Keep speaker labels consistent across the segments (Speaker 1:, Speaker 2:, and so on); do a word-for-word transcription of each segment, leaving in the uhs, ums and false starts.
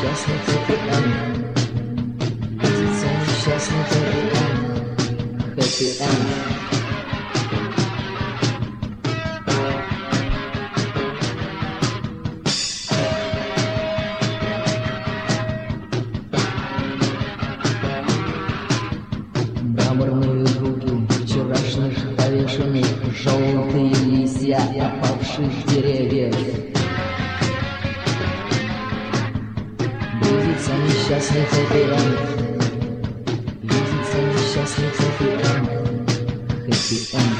Speaker 1: несчастный хэппи-энд. Близится несчастный хэппи-энд. Хэппи-энд. Мраморные руки вчерашних повешенных, желтые листья опавших деревьев. Близится несчастный хэппи-энд. Близится несчастный хэппи-энд. Хэппи-энд.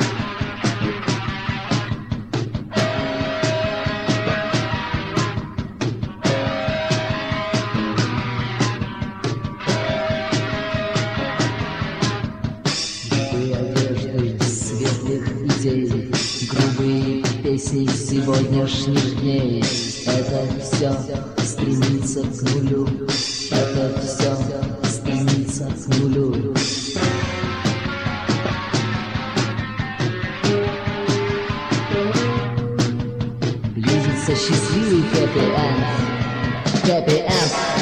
Speaker 1: Идей, грубые песни сегодняшних дней. Это все стремится к нулю. Это все стремится к нулю. Близится счастливый хэппи-энд. Хэппи-энд.